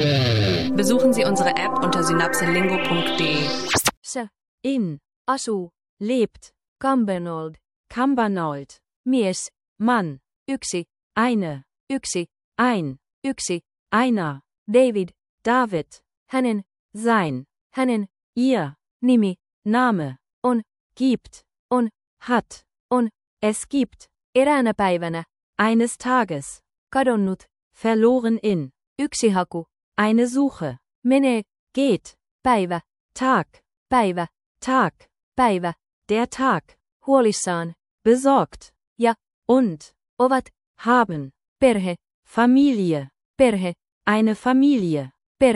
Besuchen Sie unsere App unter synapselingo.de. In, asuu, lebt, Cumbernauld, mies, Mann, yksi, eine, yksi, yksi, einer, David, hänen, sein, hänen, ihr, nimi, Name, on, gibt, on, hat, on, es gibt, eräänä päivänä, eines Tages, kadonnut, verloren in, yksi haku, eine Suche, menee, geht, päivä, Tag, der Tag, huolissaan, besorgt, ja, und, ovat, haben, perhe, Familie, eine Familie,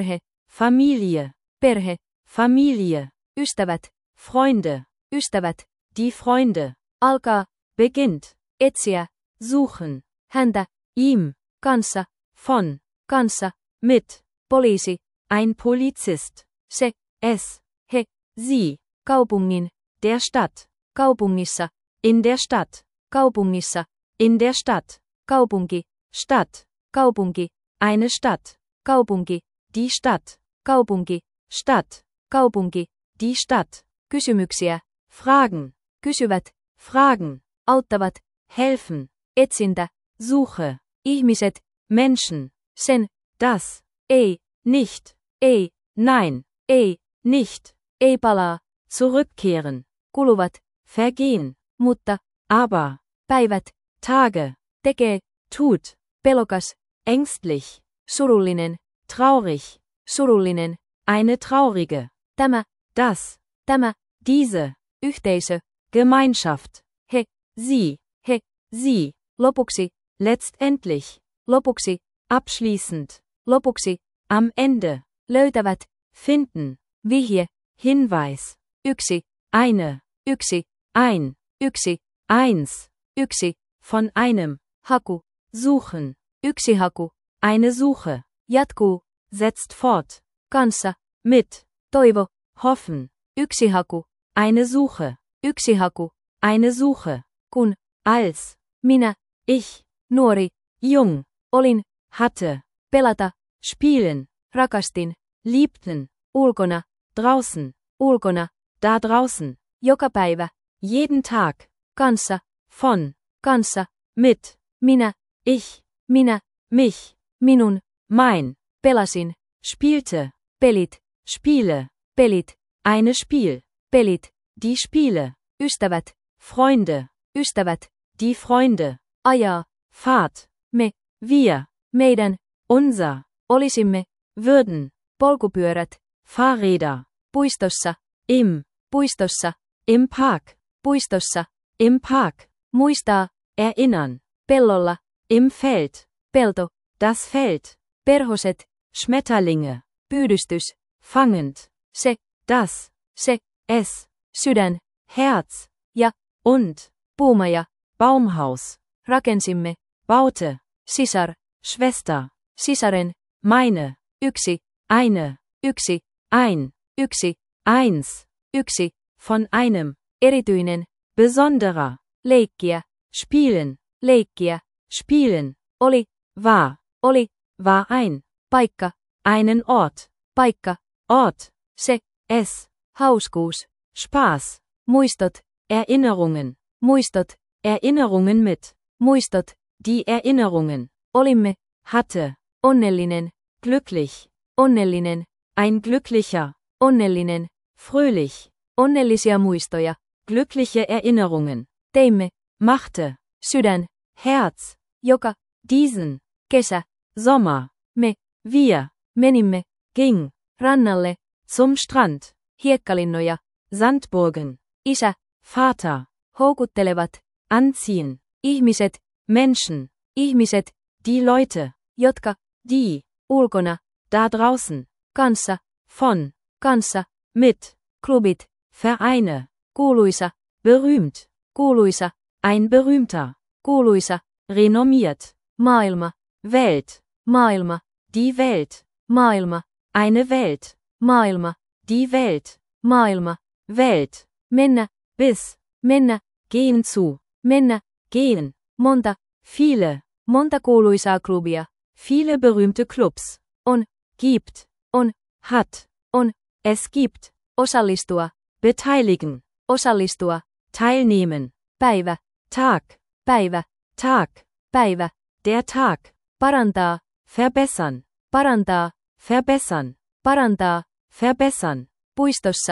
Familie, ystävät, Freunde, die Freunde, alkaa, beginnt, etsiä, suchen, häntä, ihm, kanssa, von, kanssa, mit, poliisi, ein Polizist, se, es, he, sie, kaupungin, der Stadt, kaupungissa, in der Stadt, kaupungissa, in der Stadt, kaupunki, Stadt, kaupunki, eine Stadt, kaupunki, die Stadt, kaupunki, Stadt, kaupunki, die Stadt, kysymyksiä, Fragen, kysyvät, Fragen, auttavat, helfen, etsintä, Suche, ihmiset, Menschen, sen, das, ei, nicht, ei, nein, ei, nicht, ei palaa, zurückkehren, kuluvat, vergehen, mutta, aber, päivät, Tage, tekee, tut, pelokas, ängstlich, surullinen, traurig, surullinen, eine traurige, tämä, das, tämä, diese, yhteisö, Gemeinschaft, he, sie, lopuksi, letztendlich, lopuksi, abschließend, lopuksi, am Ende, löytävät, finden, vihje, Hinweis, yksi, eine, yksi, ein, yksi, eins, yksi, von einem, haku, suchen, yksi haku, eine Suche, jatkuu, setzt fort, kanssa, mit, toivo, hoffen, yksi haku, eine Suche, yksi haku, eine Suche, kun, als, minä, ich, nuori, jung, olin, hatte, pelata, spielen, rakastin, liebten, ulkona, draußen, ulkona, da draußen, joka päivä, jeden Tag, kanssa, von, kanssa, mit, minä, ich, minä, mich, minun, mein, pelasin, spielte, pelit, Spiele, pelit, eine Spiel, pelit, die Spiele, ystävät, ystävät, die Freunde, ajaa, Fahrt, me, wir, meidän, unser, olisimme, würden, polkupyörät, Fahrräder, puistossa, im Park, puistossa, im Park, muistaa, erinnern, pellolla, im Feld, pelto, das Feld, perhoset, Schmetterlinge, pyydystys, fangend, se, das, se, es, sydän, Herz, ja, und, puumaja, Baumhaus, rakensimme, baute, sisar, Schwester, sisaren, meine, yksi, eine, yksi, ein, yksi, eins, yksi, von einem, erityinen, besonderer, leikkiä, spielen, oli, war ein, paikka, einen Ort, paikka, Ort, se, es, hauskuus, Spaß, muistot, Erinnerungen mit, muistot, die Erinnerungen, olimme, hatte, onnellinen, glücklich, onnellinen, ein glücklicher, onnellinen, fröhlich, onnellisia muistoja, glückliche Erinnerungen, teimme, machte, sydän, Herz, joka, diesen, kesä, Sommer, me, wir, menimme, ging, rannalle, zum Strand, hiekkalinnoja, Sandburgen, isä, Vater, houkuttelevat, anziehen, ihmiset, Menschen, ihmiset, die Leute, jotka, die, ulkona, da draußen, kanssa, von, kanssa, mit, klubit, Vereine, kuuluisa, berühmt, kuuluisa, ein berühmter, kuuluisa, renommiert, maailma, Welt, maailma, die Welt, maailma, eine Welt, maailma, die Welt, maailma, Welt, mennä, bis, mennä, gehen zu, mennä, gehen, monta, viele, monta kuuluisaa klubia, viele berühmte Clubs, on, gibt, on, hat, on, es gibt, osallistua, beteiligen, osallistua, teilnehmen, päivä, Tag, päivä, Tag, päivä, der Tag, parantaa, verbessern, parantaa, verbessern, parantaa, verbessern, puistossa,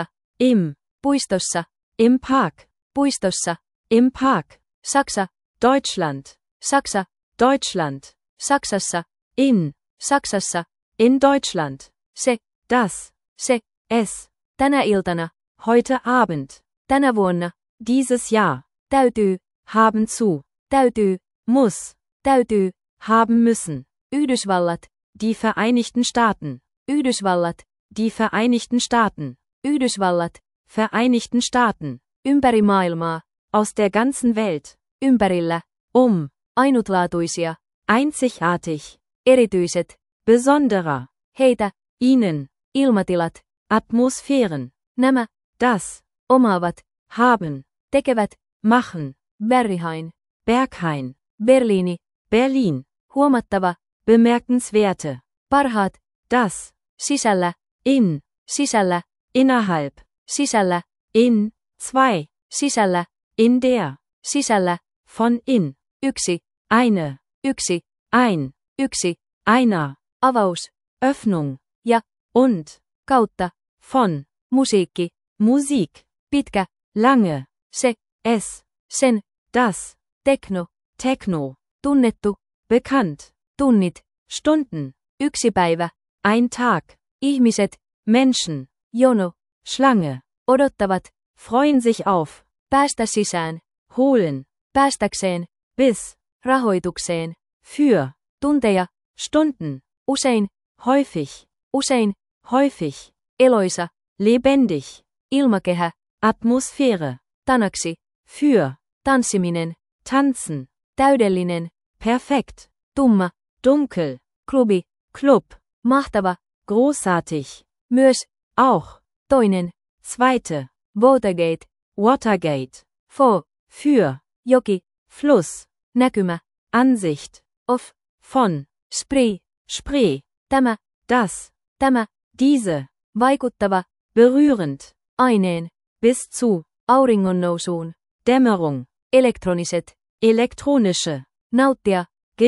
im Park, puistossa, im Park, Saksa, Deutschland, Saksa, Deutschland, Saksassa, Saksassa, in Deutschland, se, das, se, es, tänä iltana, heute Abend, tänä vuonna, dieses Jahr, täytyy, haben zu, täytyy, muss, täytyy, haben müssen, Yhdysvallat, die Vereinigten Staaten, Yhdysvallat, die Vereinigten Staaten, Yhdysvallat, Vereinigten Staaten, ympäri maailmaa, aus der ganzen Welt, ympärillä, ainutlaatuisia, einzigartig, erityiset, besonderer, heitä, ihnen, ilmatilat, Atmosphären, nämä, das, omaavat, haben, tekevät, machen, Berghain, Berliini, Berlin, huomattava, bemerkenswerte, parhaat, das, sisällä, sisällä, innerhalb, sisällä, in, zwei, sisällä, in der, sisällä, von in, yksi, eine, yksi, ein, yksi, einer, avaus, Öffnung, ja, und, kautta, von, musiikki, Musik, pitkä, lange, se, es, sen, das, techno, tunnettu, bekannt, tunnit, Stunden, yksi päivä, ein Tag, ihmiset, Menschen, jono, Schlange, odottavat, freuen sich auf, päästä sisään, holen, päästäkseen, bis, rahoitukseen, für, tunteja, Stunden, usein, häufig, eloisa, lebendig, ilmakehä, Atmosphäre, tanaksi, für, tanssiminen, tanzen, täydellinen, perfekt, tumma, dunkel, klubi, Club, mahtava, großartig, myös, auch, toinen, zweite, Watergate, für, joki, Fluss, näkymä, Ansicht, of, von, Spree, tämä, das, tämä, diese, vaikuttava, berührend, aineen, bis zu, auringonnousuun, Dämmerung, elektronische, nauttia,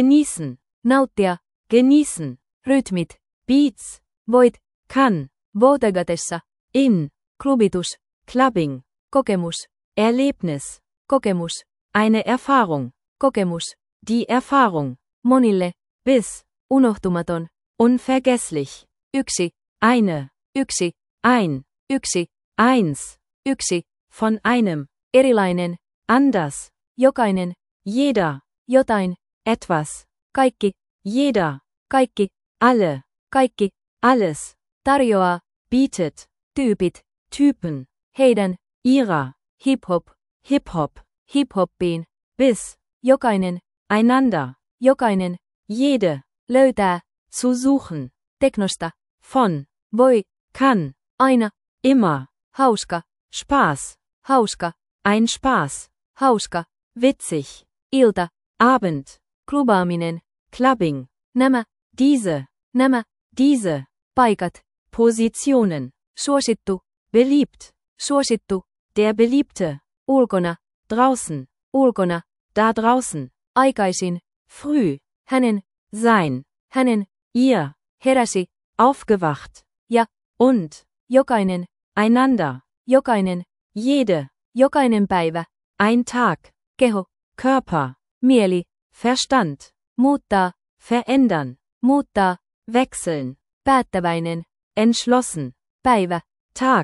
genießen, rytmit, beats, voit, kann, Watergatessa, in, klubitus, clubbing, kokemus, Erlebnis, kokemus, eine Erfahrung, kokemus, die Erfahrung, monille, bis, unohtumaton, unvergesslich, yksi, eine, yksi, ein, yksi, eins, yksi, von einem, erilainen, anders, jokainen, jeder, jotain, etwas, kaikki, jeder, kaikki, alle, kaikki, alles, tarjoaa, bietet, tyypit, Typen, heidän, ihrer, hip-hoppiin, bis, jokainen, einander, jokainen, jede, löytää, zu suchen, teknosta, von, voi, kann, aina, immer, hauska, Spaß, hauska, ein Spaß, hauska, witzig, ilta, Abend, klubaaminen, clubbing, nämä, diese, paikat, Positionen, suosittu, beliebt, suosittu, der Beliebte, ulkona, draußen, ulkona, da draußen, aikaisin, früh, hänen, sein, hänen, ihr, heräsi, aufgewacht, ja, und, jokainen, einander, jokainen, jede, jokainen päivä, ein Tag, keho, Körper, mieli, Verstand, muuttaa, verändern, muuttaa, wechseln, päättäväinen, entschlossen, päivä, Tag,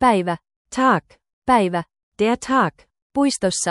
der Tag, puistossa,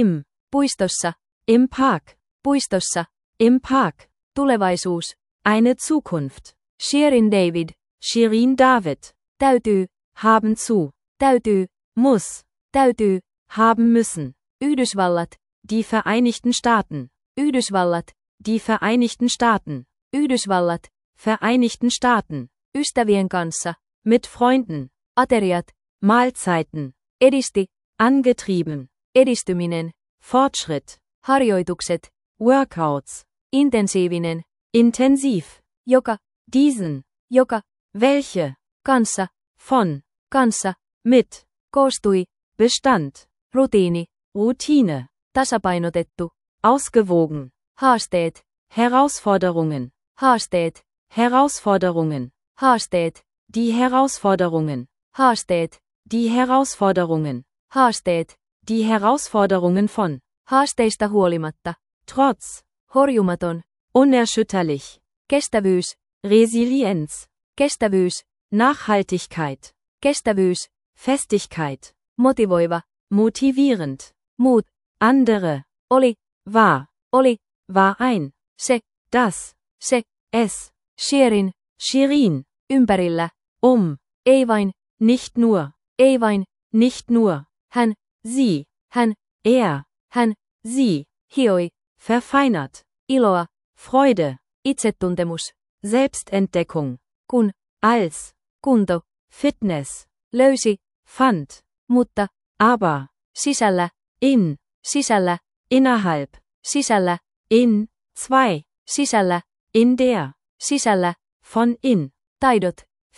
im Park, tulevaisuus, eine Zukunft, Shirin David, täytyy, haben zu, täytyy, muss, täytyy, haben müssen, Yhdysvallat, die Vereinigten Staaten, Yhdysvallat, die Vereinigten Staaten, Yhdysvallat, Vereinigten Staaten, ystävien kanssa, mit Freunden, ateriat, Mahlzeiten, edisti, angetrieben, edistyminen, Fortschritt, harjoitukset, workouts, intensiivinen, intensiv, joka, diesen, joka, welche, kanssa, von, kanssa, mit, koostui, Bestand, rutiini, Routine, tasapainotettu, ausgewogen, haasteet, Herausforderungen, haasteet, Herausforderungen, haasteet, die Herausforderungen, haasteet, die Herausforderungen, haasteet, die Herausforderungen von, haasteista huolimatta, trotz, horjumaton, unerschütterlich, kestävyys, Resilienz, kestävyys, Nachhaltigkeit, kestävyys, Festigkeit, motivoiva, motivierend, muut, andere, oli, war ein, se, das, se, es, Sherin, Shirin, ympärillä, ei vain, nicht nur, hän, sie, hän, er, sie, hioi, verfeinert, iloa, Freude, itsetuntemus, Selbstentdeckung, kun, als, kunto, Fitness, löysi, fand, mutta, aber, sisällä, sisällä, innerhalb, sisällä, in, zwei, sisällä, in der, sisällä, von in, taidot,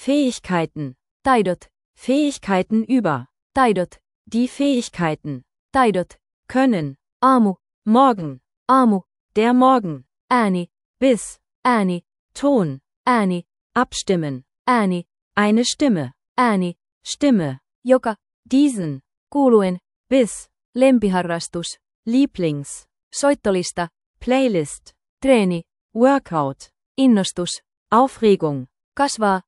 Fähigkeiten über, taidot, die Fähigkeiten, taidot, können, aamu, morgen, aamu, der Morgen, ääni, bis, ääni, Ton, ääni, abstimmen, ääni, eine Stimme, ääni, Stimme, joka, diesen, kuuluen, bis, lempiharrastus, Lieblings, soittolista, Playlist, treeni, Workout, innostus, Aufregung, kasvaa,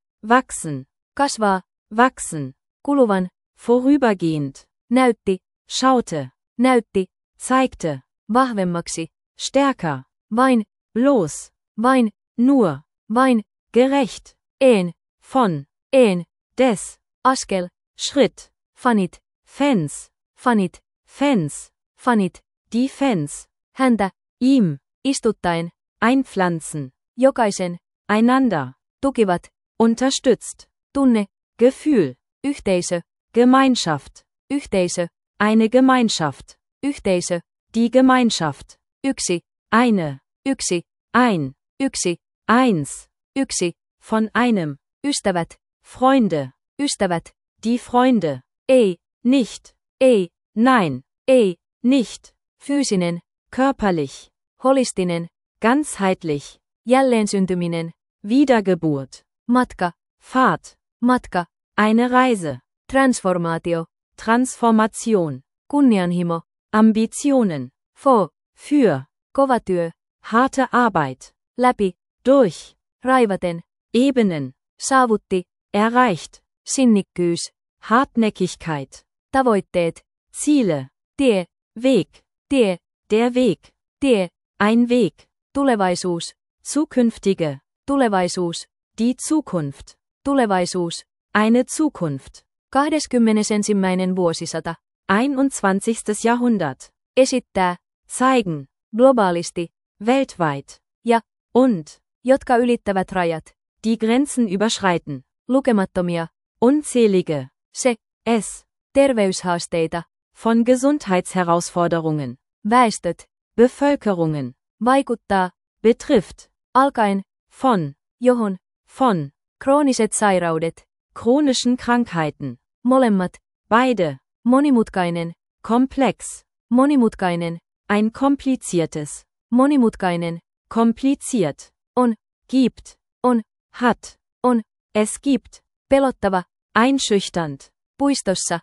wachsen, kuluvan, vorübergehend, näytti, schaute, zeigte, vahvemmaksi, stärker, vain, bloß, nur, vain, gerecht, von, des, askel, Schritt, fanit, Fans, fanit, die Fans, häntä, ihm, istuttaen, einpflanzen, jokaisen, einander, tukivat, unterstützt, tunne, Gefühl, yhteisö, Gemeinschaft, yhteisö, eine Gemeinschaft, yhteisö, die Gemeinschaft, yksi, eine, yksi, ein, yksi, eins, yksi, von einem, ystävät, Freunde, ystävät, die Freunde, ei, nicht, ei, nein, ei, nicht, fyysinen, körperlich, holistinen, ganzheitlich, jälleen-syntyminen, Wiedergeburt, matka, Fahrt, eine Reise, transformaatio, Transformation, kunnianhimo, Ambitionen, für, kova työ, harte Arbeit, läpi, durch, raivaten, Ebenen, saavutti, erreicht, sinnikkyys, Hartnäckigkeit, tavoitteet, Ziele, tie, Weg, tie, der Weg, tie, ein Weg, tulevaisuus, zukünftige, tulevaisuus, die Zukunft, tulevaisuus, eine Zukunft, 21. vuosisata, 21. Jahrhundert, esittää, zeigen, globaalisti, weltweit, ja, und, jotka ylittävät rajat, die Grenzen überschreiten, lukemattomia, unzählige, se, es, terveyshaasteita, von Gesundheitsherausforderungen, väestöt, Bevölkerungen, vaikuttaa, betrifft, alkaen, von, krooniset sairaudet, chronischen Krankheiten, molemmat, beide, monimutkainen, komplex, monimutkainen, ein kompliziertes, monimutkainen, kompliziert, on, gibt, hat, es gibt, pelottava, einschüchternd, puistossa,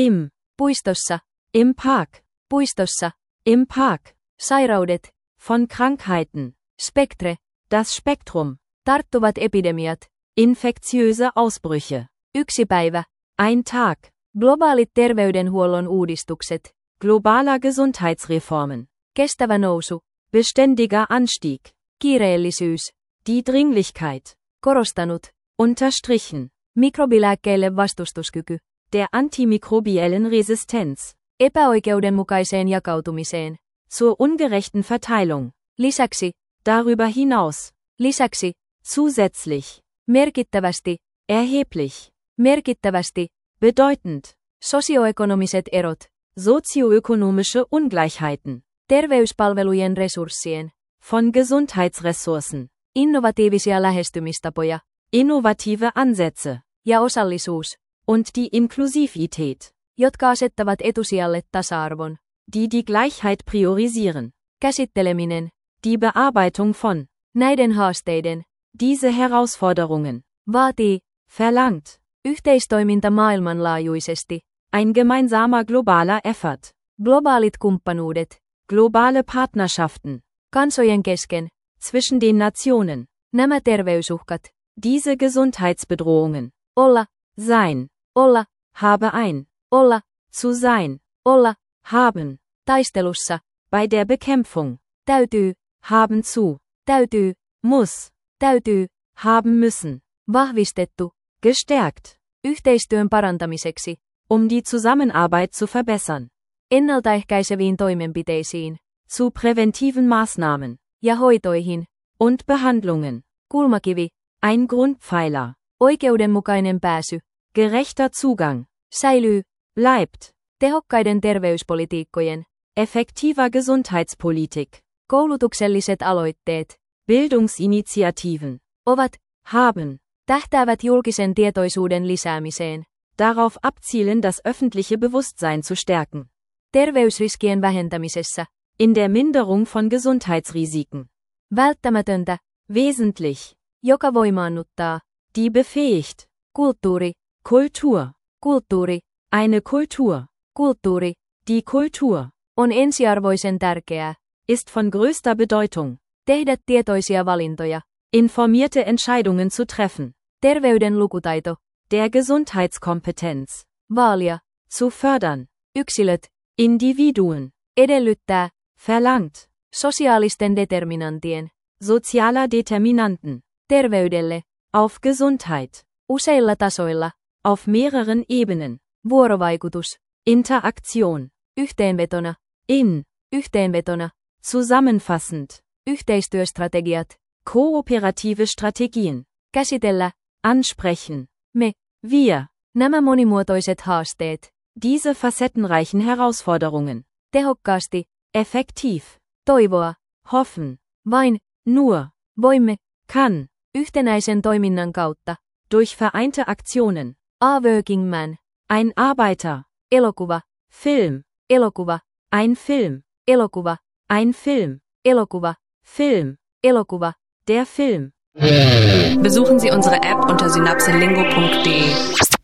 im Park, puistossa, im Park, sairaudet, von Krankheiten, spektre, das Spektrum, tarttuvat epidemiat, infektiöse Ausbrüche, yksi päivä, ein Tag, globaalit terveydenhuollon uudistukset, globaler Gesundheitsreformen, kestävä nousu, beständiger Anstieg, kiireellisyys, die Dringlichkeit, korostanut, unterstrichen, mikrobilääkkeille vastustuskyky, der antimikrobiellen Resistenz, epäoikeudenmukaiseen jakautumiseen, zur ungerechten Verteilung, lisäksi, darüber hinaus, lisäksi, zusätzlich, merkittävästi, erheblich, bedeutend, sosioekonomiset erot, sozioökonomische Ungleichheiten, terveyspalvelujen resurssien, von Gesundheitsressourcen, innovatiivisia lähestymistapoja, innovative Ansätze ja osallisuus, und die Inklusivität, jotka asettavat etusijalle tasa-arvon. die Gleichheit priorisieren. Käsitteleminen, Die Bearbeitung von näiden haasteiden, diese Herausforderungen vaatii verlangt yhteistoiminta maailmanlaajuisesti, ein gemeinsamer globaler Effort, globaalit kumppanuudet, globale Partnerschaften kansojen kesken, zwischen den Nationen, nämä terveysuhkat, diese Gesundheitsbedrohungen, olla, sein, olla, habe ein, olla, zu sein, olla, haben, taistelussa, bei der Bekämpfung, täytyy, haben zu, täytyy, muss, täytyy, haben müssen, vahvistettu, gestärkt, yhteistyön parantamiseksi, die Zusammenarbeit zu verbessern, ennaltaehkäiseviin toimenpiteisiin, zu präventiven Maßnahmen ja hoitoihin, und Behandlungen, kulmakivi, ein Grundpfeiler, oikeudenmukainen pääsy, gerechter Zugang, säilyy, bleibt, tehokkaiden terveyspolitiikkojen, effektiver Gesundheitspolitik, koulutukselliset aloitteet, Bildungsinitiativen, ovat, haben, tähtäävät julkisen tietoisuuden lisäämiseen, darauf abzielen, das öffentliche Bewusstsein zu stärken, terveysriskien vähentämisessä, in der Minderung von Gesundheitsrisiken, välttämätöntä, wesentlich, joka voimaannuttaa, die befähigt, kulttuuri, Kultur, kulttuuri, eine Kultur, kulttuuri, die Kultur, on ensiarvoisen tärkeää, ist von größter Bedeutung, tehdä tietoisia valintoja, informierte Entscheidungen zu treffen, terveyden lukutaito, der Gesundheitskompetenz, vaalia, zu fördern, yksilöt, Individuen, edellyttää, verlangt, sosiaalisten determinantien, sozialer Determinanten, terveydelle, auf Gesundheit, useilla tasoilla, auf mehreren Ebenen, vuorovaikutus, Interaktion, yhteenvetona, yhteenvetona, zusammenfassend, yhteistyöstrategiat, kooperative Strategien, käsitellä, ansprechen, me, wir, nämä monimuotoiset haasteet, diese facettenreichen Herausforderungen, tehokkaasti, effektiv, toivoa, hoffen, vain, nur, voimme, kann, yhtenäisen toiminnan kautta, durch vereinte Aktionen, A Working Man, ein Arbeiter, elokuva, Film, elokuva, ein Film, elokuva, ein Film, elokuva, Film, elokuva, der Film. Besuchen Sie unsere App unter synapselingo.de.